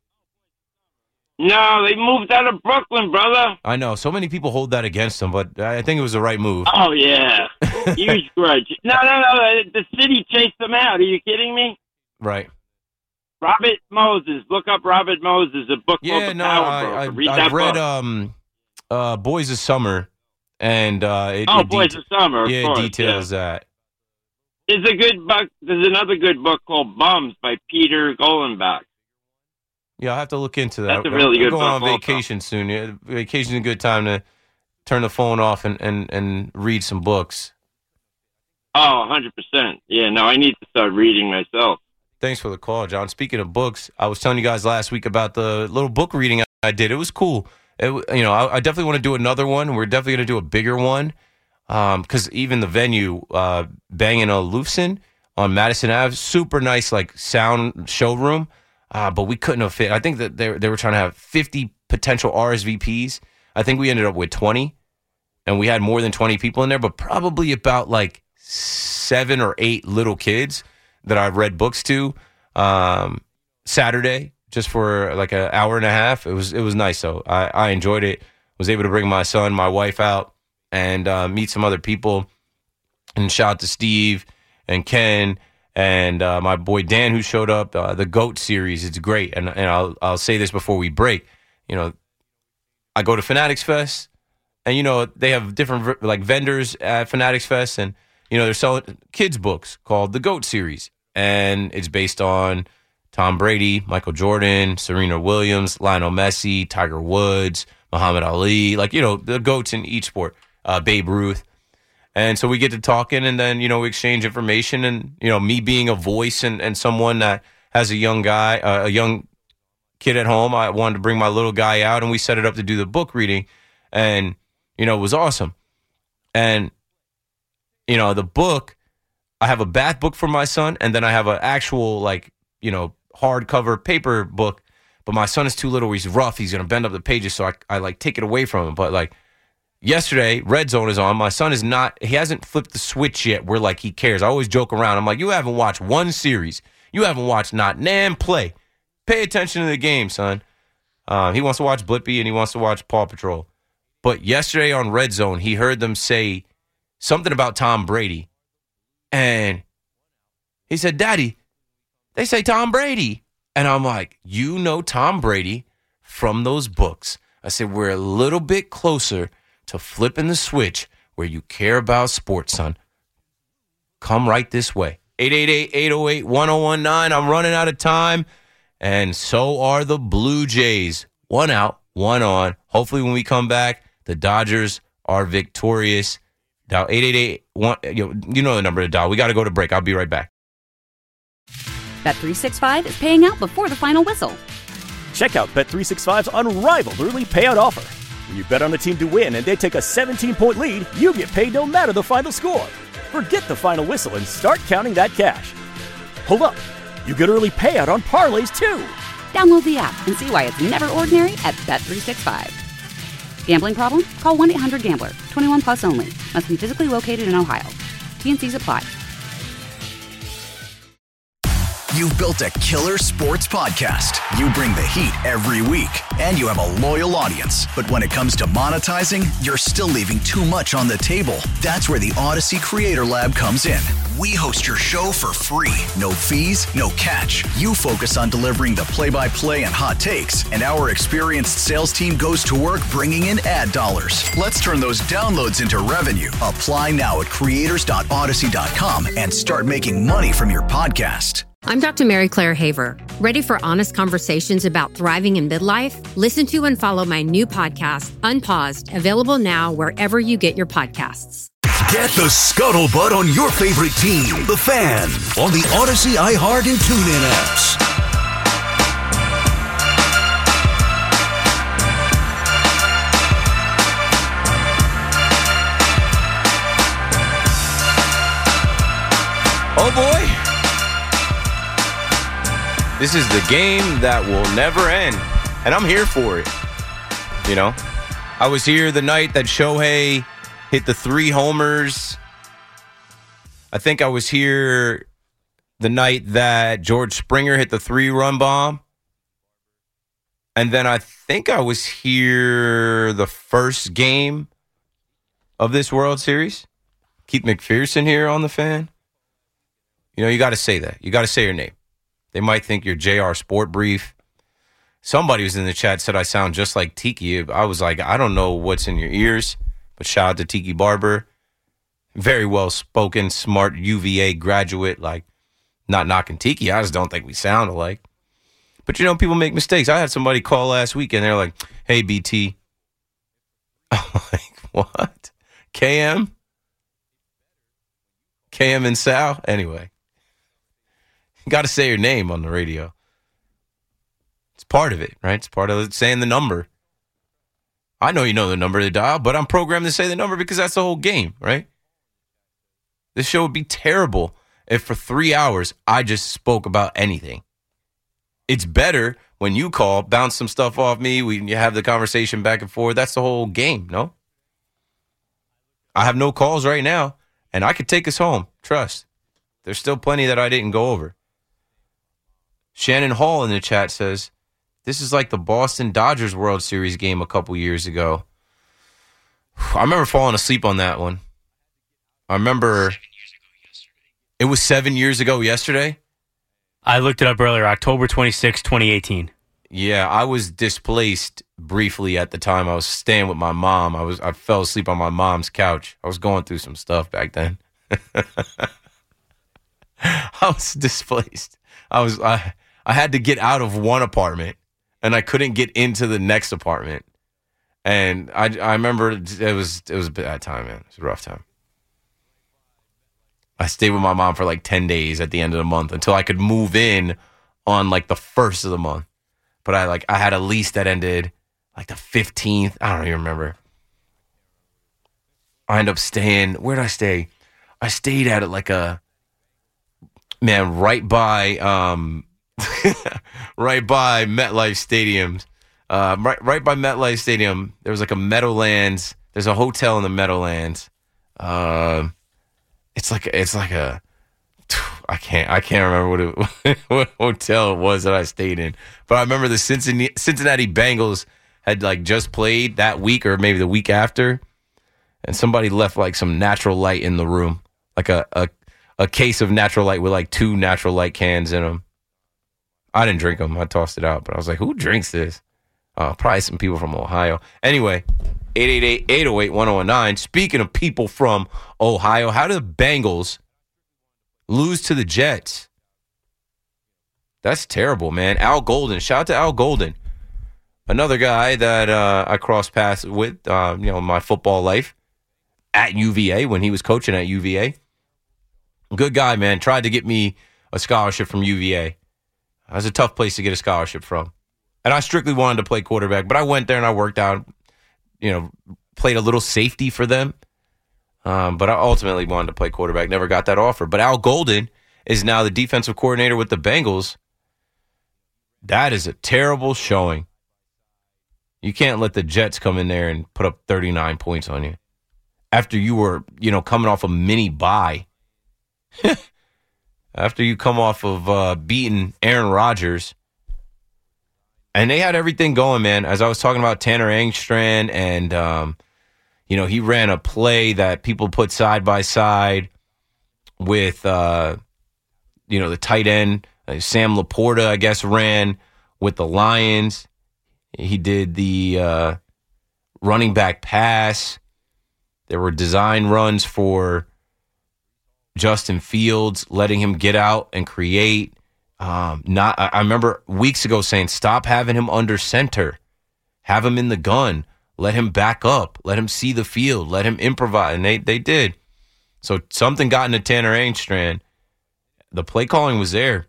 No, they moved out of Brooklyn, brother. I know. So many people hold that against them, but I think it was the right move. Oh, yeah. Huge grudge. No. The city chased them out. Are you kidding me? Right. Robert Moses. Look up Robert Moses, a book called The Power Broker. Read that I've read book. Boys of Summer, and Boys of Summer. Yeah, of course, details that. There's a good book. There's another good book called Bums by Peter Golenbach. Yeah, I'll have to look into that. That's a really good book. book. Going on vacation soon. Yeah, vacation's a good time to turn the phone off and read some books. Oh, 100%. Yeah, no, I need to start reading myself. Thanks for the call, John. Speaking of books, I was telling you guys last week about the little book reading I did. It was cool. I definitely want to do another one. We're definitely going to do a bigger one because even the venue, Bang & Olufsen on Madison Ave, super nice, like sound showroom, but we couldn't have fit. I think that they were trying to have 50 potential RSVPs. I think we ended up with 20, and we had more than 20 people in there, but probably about like 7 or 8 little kids that I've read books to Saturday, just for like an hour and a half. It was nice, though. I enjoyed it. Was able to bring my son, my wife out, and meet some other people. And shout out to Steve and Ken and my boy Dan, who showed up. The GOAT series, it's great. And I'll say this before we break. I go to Fanatics Fest, and they have different like vendors at Fanatics Fest, and they're selling kids books called the GOAT series, and it's based on Tom Brady, Michael Jordan, Serena Williams, Lionel Messi, Tiger Woods, Muhammad Ali, the GOATs in each sport, Babe Ruth. And so we get to talking, and then, we exchange information, and, me being a voice and someone that has a young guy, a young kid at home, I wanted to bring my little guy out, and we set it up to do the book reading, and, it was awesome. And, the book, I have a bath book for my son, and then I have an actual, hardcover paper book, but my son is too little. He's rough. He's going to bend up the pages, so I take it away from him. But, yesterday, Red Zone is on. My son is not, he hasn't flipped the switch yet where, he cares. I always joke around. I'm like, you haven't watched one series. You haven't watched not Nam play. Pay attention to the game, son. He wants to watch Blippi, and he wants to watch Paw Patrol. But yesterday on Red Zone, he heard them say something about Tom Brady. And he said, Daddy, they say Tom Brady. And I'm like, Tom Brady from those books. I said, we're a little bit closer to flipping the switch where you care about sports, son. Come right this way. 888-808-1019. I'm running out of time. And so are the Blue Jays. 1 out, 1 on. Hopefully when we come back, the Dodgers are victorious. Dial 888-1. You know the number to dial. We got to go to break. I'll be right back. Bet365 is paying out before the final whistle. Check out Bet365's unrivaled early payout offer. When you bet on a team to win and they take a 17-point lead, you get paid no matter the final score. Forget the final whistle and start counting that cash. Hold up. You get early payout on parlays, too. Download the app and see why it's never ordinary at Bet365. Gambling problem? Call 1-800-GAMBLER. 21 plus only. Must be physically located in Ohio. T&Cs apply. You've built a killer sports podcast. You bring the heat every week, and you have a loyal audience. But when it comes to monetizing, you're still leaving too much on the table. That's where the Odyssey Creator Lab comes in. We host your show for free. No fees, no catch. You focus on delivering the play-by-play and hot takes, and our experienced sales team goes to work bringing in ad dollars. Let's turn those downloads into revenue. Apply now at creators.odyssey.com and start making money from your podcast. I'm Dr. Mary Claire Haver. Ready for honest conversations about thriving in midlife? Listen to and follow my new podcast, Unpaused, available now wherever you get your podcasts. Get the scuttlebutt on your favorite team, the Fan, on the Odyssey, iHeart, and TuneIn apps. Oh, boy. This is the game that will never end, and I'm here for it. I was here the night that Shohei hit the 3 homers. I think I was here the night that George Springer hit the 3-run bomb. And then I think I was here the first game of this World Series. Keith McPherson here on the Fan. You got to say that. You got to say your name. They might think you're JR Sport Brief. Somebody was in the chat said I sound just like Tiki. I was like, I don't know what's in your ears, but shout out to Tiki Barber. Very well spoken, smart UVA graduate. Like, not knocking Tiki. I just don't think we sound alike. But, people make mistakes. I had somebody call last week, and they're like, hey, BT. I'm like, what? KM? KM and Sal? Anyway. You got to say your name on the radio. It's part of it, right? It's part of saying the number. I know you know the number to dial, but I'm programmed to say the number because that's the whole game, right? This show would be terrible if for 3 hours I just spoke about anything. It's better when you call, bounce some stuff off me, you have the conversation back and forth. That's the whole game, no? I have no calls right now, and I could take us home. Trust. There's still plenty that I didn't go over. Shannon Hall in the chat says, this is like the Boston Dodgers World Series game a couple years ago. I remember falling asleep on that one. I remember it was 7 years ago yesterday. I looked it up earlier, October 26, 2018. Yeah, I was displaced briefly at the time. I was staying with my mom. I fell asleep on my mom's couch. I was going through some stuff back then. I was displaced. I had to get out of one apartment, and I couldn't get into the next apartment. And I remember it was a bad time, man. It was a rough time. I stayed with my mom for like 10 days at the end of the month until I could move in on like the 1st of the month. But I had a lease that ended like the 15th. I don't even remember. I ended up staying. Where did I stay? I stayed at it like right by right by MetLife Stadium. Right by MetLife Stadium, there was like a Meadowlands. There's a hotel in the Meadowlands. It's like a I can't remember what hotel it was that I stayed in. But I remember the Cincinnati Bengals had like just played that week or maybe the week after, and somebody left like some Natural Light in the room, like a case of Natural Light with like 2 Natural Light cans in them. I didn't drink them. I tossed it out. But I was like, who drinks this? Probably some people from Ohio. Anyway, 888-808-1019. Speaking of people from Ohio, how did the Bengals lose to the Jets? That's terrible, man. Al Golden. Shout out to Al Golden. Another guy that I crossed paths with, my football life at UVA when he was coaching at UVA. Good guy, man. Tried to get me a scholarship from UVA. That was a tough place to get a scholarship from. And I strictly wanted to play quarterback, but I went there and I worked out, played a little safety for them. But I ultimately wanted to play quarterback. Never got that offer. But Al Golden is now the defensive coordinator with the Bengals. That is a terrible showing. You can't let the Jets come in there and put up 39 points on you after you were, coming off a mini bye. After you come off of beating Aaron Rodgers. And they had everything going, man. As I was talking about Tanner Engstrand, and, he ran a play that people put side by side with, the tight end. Sam Laporta, I guess, ran with the Lions. He did the running back pass. There were design runs for Justin Fields, letting him get out and create. I remember weeks ago saying, stop having him under center. Have him in the gun. Let him back up. Let him see the field. Let him improvise. And they did. So something got into Tanner Engstrand. The play calling was there.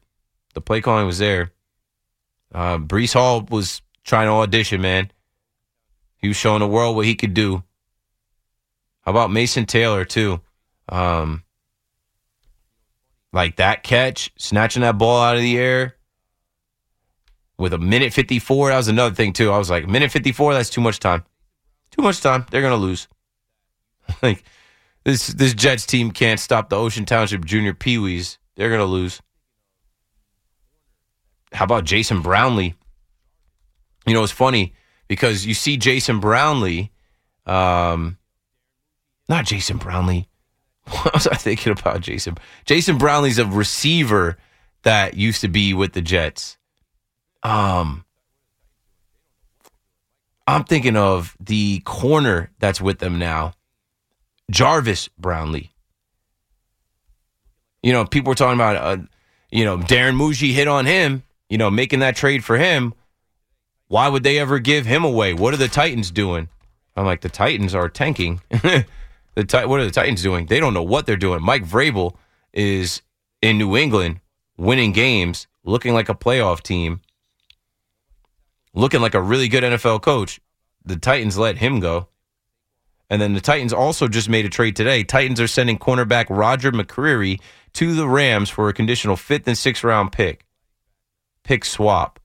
Breece Hall was trying to audition, man. He was showing the world what he could do. How about Mason Taylor, too? Like that catch, snatching that ball out of the air with a minute 54. That was another thing, too. I was like, minute 54, that's too much time. Too much time. They're going to lose. Like, this Jets team can't stop the Ocean Township Junior Pee-wees. They're going to lose. How about Jason Brownlee? It's funny because you see Jason Brownlee, not Jason Brownlee. What was I thinking about Jason? Jason Brownlee's a receiver that used to be with the Jets. I'm thinking of the corner that's with them now, Jarvis Brownlee. People were talking about, Darren Muji hit on him, making that trade for him. Why would they ever give him away? What are the Titans doing? I'm like, the Titans are tanking. What are the Titans doing? They don't know what they're doing. Mike Vrabel is in New England winning games, looking like a playoff team, looking like a really good NFL coach. The Titans let him go. And then the Titans also just made a trade today. Titans are sending cornerback Roger McCreary to the Rams for a conditional 5th and 6th round pick swap.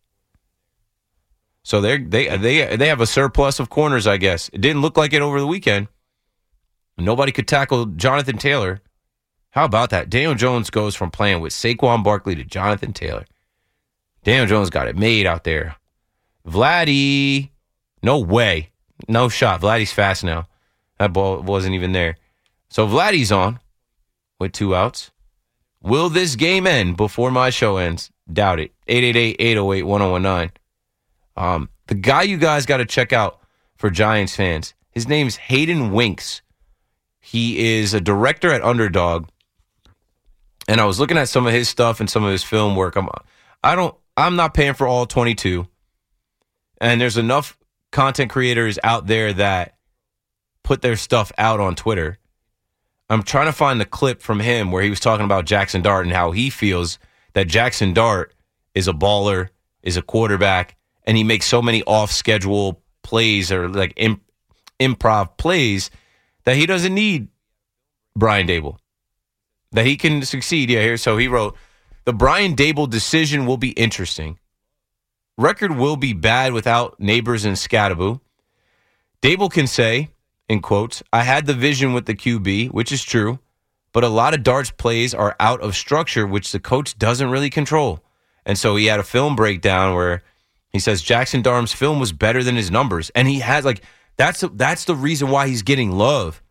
So they have a surplus of corners, I guess. It didn't look like it over the weekend. Nobody could tackle Jonathan Taylor. How about that? Daniel Jones goes from playing with Saquon Barkley to Jonathan Taylor. Daniel Jones got it made out there. Vladdy, no way. No shot. Vladdy's fast now. That ball wasn't even there. So Vladdy's on with 2 outs. Will this game end before my show ends? Doubt it. 888-808-1019. The guy you guys got to check out for Giants fans, his name's Hayden Winks. He is a director at Underdog. And I was looking at some of his stuff and some of his film work. I'm not paying for all 22. And there's enough content creators out there that put their stuff out on Twitter. I'm trying to find the clip from him where he was talking about Jackson Dart and how he feels that Jackson Dart is a baller, is a quarterback, and he makes so many off-schedule plays or like improv plays that he doesn't need Brian Daboll, that he can succeed. Yeah, here. So he wrote, the Brian Daboll decision will be interesting. Record will be bad without Neighbors and Scatteraboo. Daboll can say, in quotes, I had the vision with the QB, which is true, but a lot of Dart's plays are out of structure, which the coach doesn't really control. And so he had a film breakdown where he says Jackson Dart's film was better than his numbers. And he has, that's the reason why he's getting love.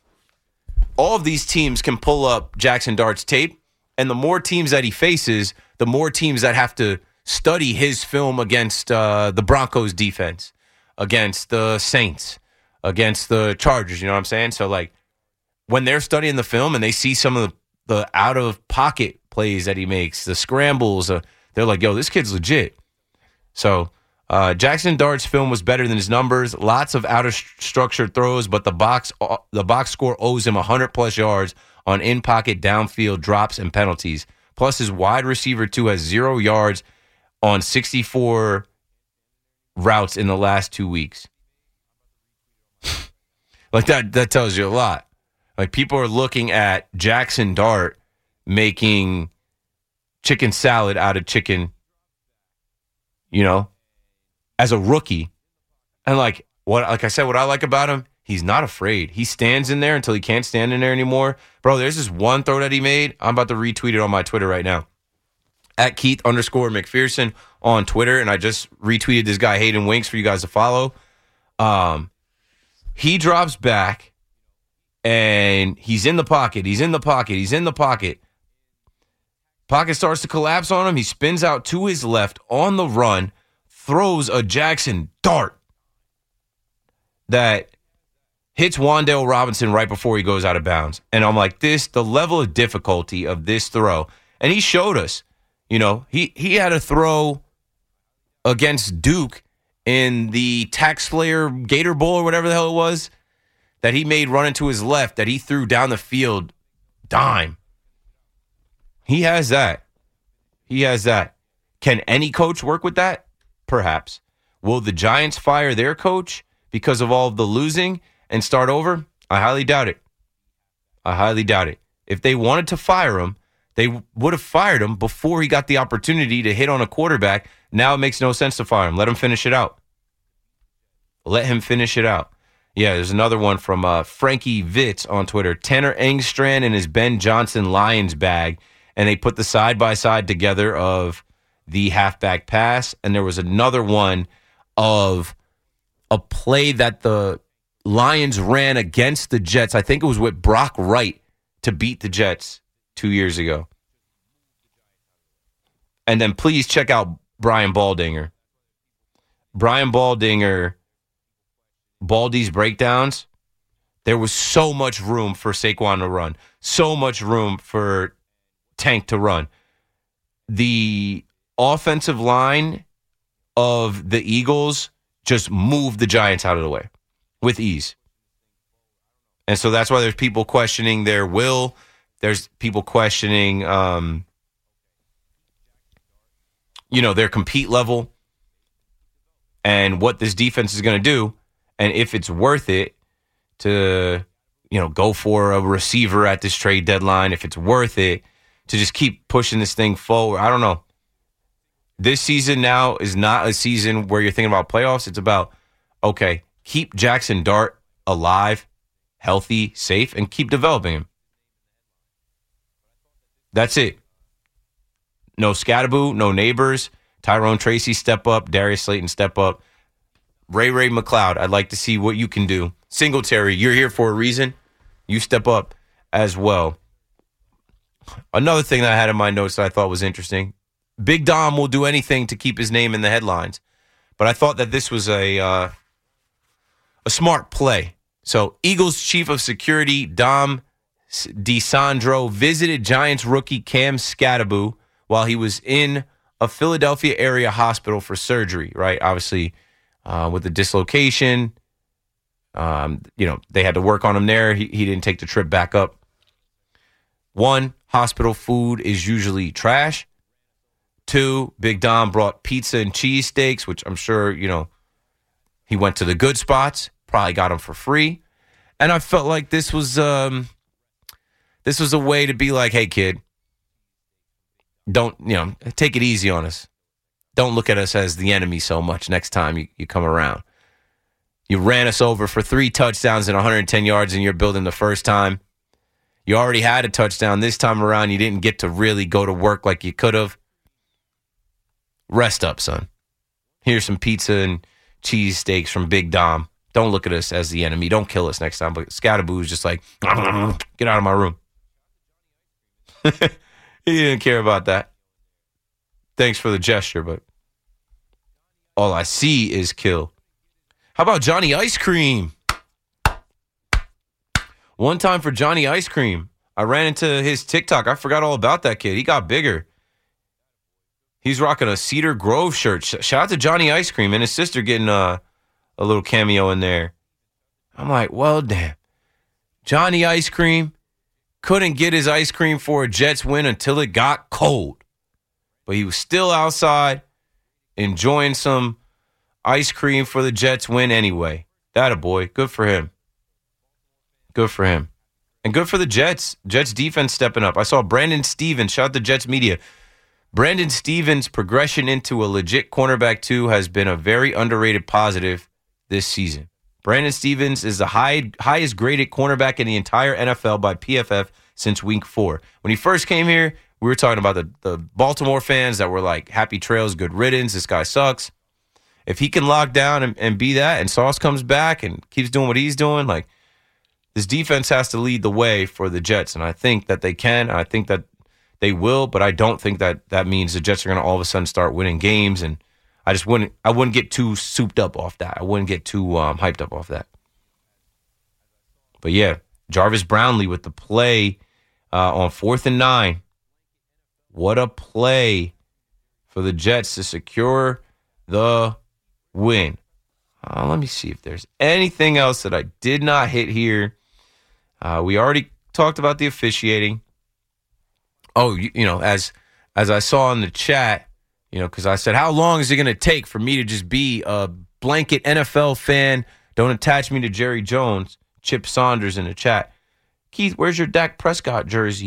All of these teams can pull up Jackson Dart's tape, and the more teams that he faces, the more teams that have to study his film against the Broncos defense, against the Saints, against the Chargers, you know what I'm saying? So, when they're studying the film and they see some of the out-of-pocket plays that he makes, the scrambles, they're like, yo, this kid's legit. So, Jackson Dart's film was better than his numbers. Lots of out-of-structure throws, but the box score owes him 100-plus yards on in-pocket downfield drops and penalties. Plus, his wide receiver, too, has 0 yards on 64 routes in the last 2 weeks. That tells you a lot. People are looking at Jackson Dart making chicken salad out of chicken, as a rookie. And what I like about him, he's not afraid. He stands in there until he can't stand in there anymore. Bro, there's this one throw that he made. I'm about to retweet it on my Twitter right now. At Keith_McPherson on Twitter. And I just retweeted this guy, Hayden Winks, for you guys to follow. He drops back and he's in the pocket. Pocket starts to collapse on him. He spins out to his left on the run, throws a Jackson Dart that hits Wan'Dale Robinson right before he goes out of bounds. And I'm like, the level of difficulty of this throw. And he showed us, he had a throw against Duke in the Tax Slayer Gator Bowl or whatever the hell it was that he made running to his left that he threw down the field dime. He has that. Can any coach work with that? Perhaps. Will the Giants fire their coach because of all of the losing and start over? I highly doubt it. If they wanted to fire him, they would have fired him before he got the opportunity to hit on a quarterback. Now it makes no sense to fire him. Let him finish it out. Yeah, there's another one from Frankie Vitz on Twitter. Tanner Engstrand and his Ben Johnson Lions bag. And they put the side-by-side together of the halfback pass. And there was another one of a play that the Lions ran against the Jets. I think it was with Brock Wright to beat the Jets 2 years ago. And then please check out Brian Baldinger. Brian Baldinger, Baldy's breakdowns. There was so much room for Saquon to run. So much room for Tank to run. The offensive line of the Eagles just moved the Giants out of the way with ease. And so that's why there's people questioning their will. There's people questioning, their compete level and what this defense is going to do, and if it's worth it to, go for a receiver at this trade deadline, if it's worth it to just keep pushing this thing forward. I don't know. This season now is not a season where you're thinking about playoffs. It's about, okay, keep Jackson Dart alive, healthy, safe, and keep developing him. That's it. No Scatterboo, no Neighbors. Tyrone Tracy step up. Darius Slayton step up. Ray McLeod, I'd like to see what you can do. Singletary, you're here for a reason. You step up as well. Another thing that I had in my notes that I thought was interesting, Big Dom will do anything to keep his name in the headlines. But I thought that this was a smart play. So Eagles Chief of Security, Dom DeSandro, visited Giants rookie Cam Scatterboo while he was in a Philadelphia area hospital for surgery, right? Obviously, with the dislocation, they had to work on him there. He didn't take the trip back up. One, hospital food is usually trash. Two, Big Dom brought pizza and cheesesteaks, which I'm sure, he went to the good spots, probably got them for free. And I felt like this was a way to be like, hey, kid, don't, take it easy on us. Don't look at us as the enemy so much next time you come around. You ran us over for 3 touchdowns and 110 yards in your building the first time. You already had a touchdown. This time around, you didn't get to really go to work like you could have. Rest up, son. Here's some pizza and cheese steaks from Big Dom. Don't look at us as the enemy. Don't kill us next time. But Scatterboo is just like, get out of my room. He didn't care about that. Thanks for the gesture, but all I see is kill. How about Johnny Ice Cream? One time for Johnny Ice Cream, I ran into his TikTok. I forgot all about that kid. He got bigger. He's rocking a Cedar Grove shirt. Shout out to Johnny Ice Cream and his sister getting a little cameo in there. I'm like, well, damn. Johnny Ice Cream couldn't get his ice cream for a Jets win until it got cold. But he was still outside enjoying some ice cream for the Jets win anyway. That a boy. Good for him. Good for him. And good for the Jets. Jets defense stepping up. I saw Brandon Stevens. Shout out to Jets media. Brandon Stevens' progression into a legit cornerback 2 has been a very underrated positive this season. Brandon Stevens is the highest graded cornerback in the entire NFL by PFF since week 4. When he first came here, we were talking about the Baltimore fans that were like, happy trails, good riddance, this guy sucks. If he can lock down and be that, and Sauce comes back and keeps doing what he's doing, like, this defense has to lead the way for the Jets, and I think that they can. I think that they will, but I don't think that means the Jets are going to all of a sudden start winning games, and I wouldn't get too souped up off that. I wouldn't get too hyped up off that. But yeah, Jarvis Brownlee with the play on 4th and 9. What a play for the Jets to secure the win. Let me see if there's anything else that I did not hit here. We already talked about the officiating. Oh, as I saw in the chat, because I said, how long is it going to take for me to just be a blanket NFL fan? Don't attach me to Jerry Jones. Chip Saunders in the chat. Keith, where's your Dak Prescott jersey?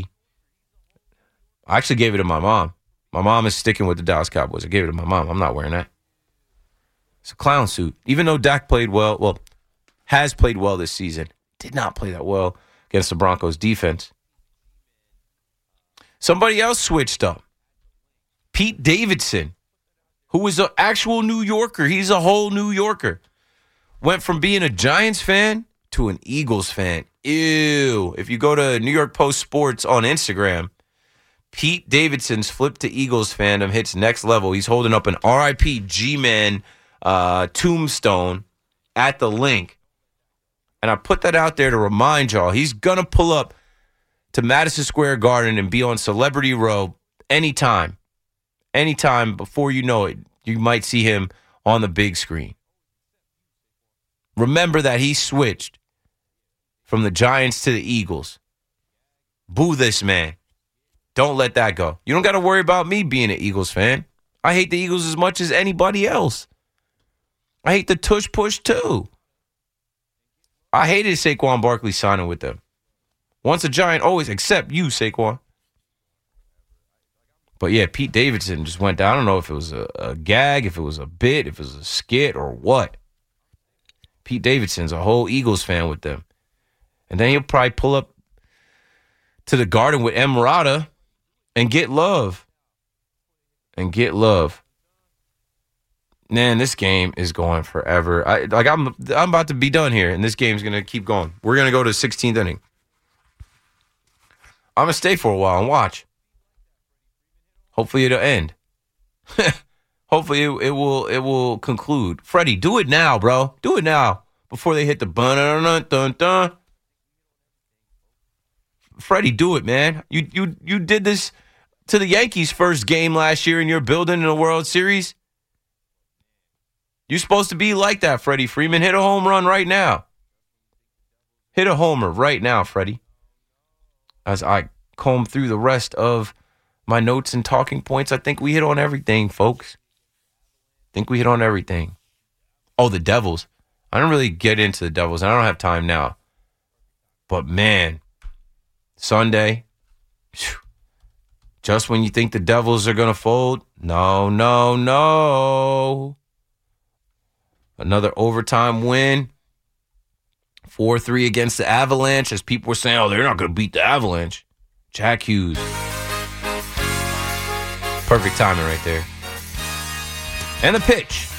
I actually gave it to my mom. My mom is sticking with the Dallas Cowboys. I gave it to my mom. I'm not wearing that. It's a clown suit. Even though Dak played well, has played well this season, did not play that well against the Broncos defense. Somebody else switched up. Pete Davidson, who was an actual New Yorker. He's a whole New Yorker. Went from being a Giants fan to an Eagles fan. Ew. If you go to New York Post Sports on Instagram, Pete Davidson's flip to Eagles fandom hits next level. He's holding up an RIP G-Man tombstone at the link. And I put that out there to remind y'all, he's going to pull up to Madison Square Garden and be on Celebrity Row anytime. Anytime before you know it, you might see him on the big screen. Remember that he switched from the Giants to the Eagles. Boo this man. Don't let that go. You don't got to worry about me being an Eagles fan. I hate the Eagles as much as anybody else. I hate the tush push too. I hated Saquon Barkley signing with them. Once a Giant, always, except you, Saquon. But yeah, Pete Davidson just went down. I don't know if it was a gag, if it was a bit, if it was a skit or what. Pete Davidson's a whole Eagles fan with them. And then he'll probably pull up to the Garden with Emirata and get love. Man, this game is going forever. I'm about to be done here, and this game's going to keep going. We're going to go to the 16th inning. I'm going to stay for a while and watch. Hopefully it'll end. Hopefully it will conclude. Freddie, do it now, bro. Do it now before they hit the dun-dun-dun-dun. Freddie, do it, man. You did this to the Yankees' first game last year in your building in the World Series. You're supposed to be like that, Freddie Freeman. Hit a home run right now. Hit a homer right now, Freddie. As I comb through the rest of my notes and talking points, I think we hit on everything, folks. Oh, the Devils. I don't really get into the Devils. I don't have time now. But, man, Sunday, just when you think the Devils are going to fold, no. Another overtime win. 4-3 against the Avalanche, as people were saying, oh, they're not going to beat the Avalanche. Jack Hughes. Perfect timing right there. And the pitch.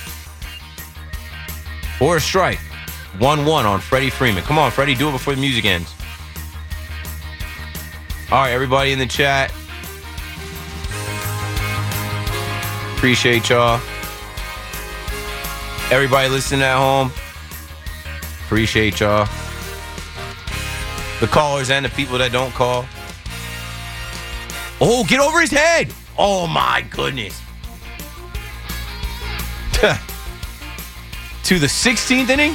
For a strike. 1-1 on Freddie Freeman. Come on, Freddie, do it before the music ends. All right, everybody in the chat. Appreciate y'all. Everybody listening at home. Appreciate y'all. The callers and the people that don't call. Oh, get over his head. Oh, my goodness. To the 16th inning?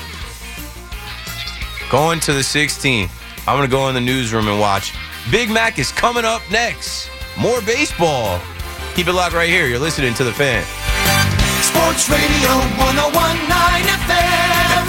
Going to the 16th. I'm going to go in the newsroom and watch. Big Mac is coming up next. More baseball. Keep it locked right here. You're listening to The Fan. Sports Radio 101.9 FM.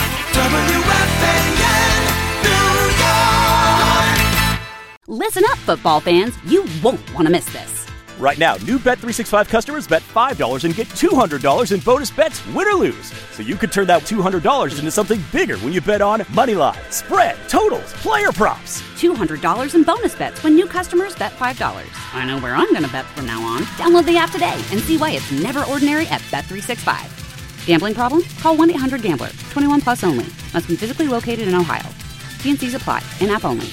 WFAN, New York. Listen up, football fans. You won't want to miss this. Right now, new Bet365 customers bet $5 and get $200 in bonus bets, win or lose. So you could turn that $200 into something bigger when you bet on Moneyline, spread, totals, player props. $200 in bonus bets when new customers bet $5. I know where I'm going to bet from now on. Download the app today and see why it's never ordinary at Bet365. Gambling problem? Call 1-800-GAMBLER. 21 plus only. Must be physically located in Ohio. T&Cs apply. In-app only.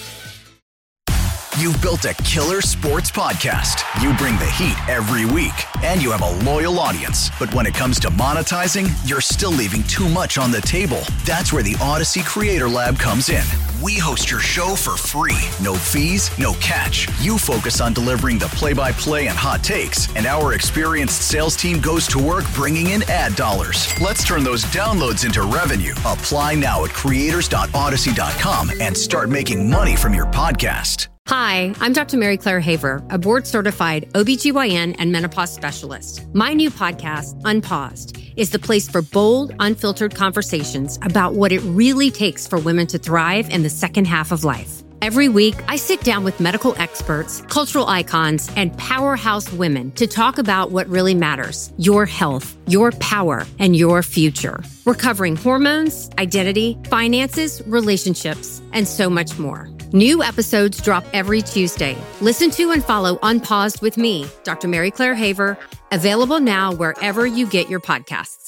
You've built a killer sports podcast. You bring the heat every week, and you have a loyal audience. But when it comes to monetizing, you're still leaving too much on the table. That's where the Odyssey Creator Lab comes in. We host your show for free. No fees, no catch. You focus on delivering the play-by-play and hot takes, and our experienced sales team goes to work bringing in ad dollars. Let's turn those downloads into revenue. Apply now at creators.odyssey.com and start making money from your podcast. Hi, I'm Dr. Mary Claire Haver, a board-certified OBGYN and menopause specialist. My new podcast, Unpaused, is the place for bold, unfiltered conversations about what it really takes for women to thrive in the second half of life. Every week, I sit down with medical experts, cultural icons, and powerhouse women to talk about what really matters: your health, your power, and your future. We're covering hormones, identity, finances, relationships, and so much more. New episodes drop every Tuesday. Listen to and follow Unpaused with me, Dr. Mary Claire Haver, available now wherever you get your podcasts.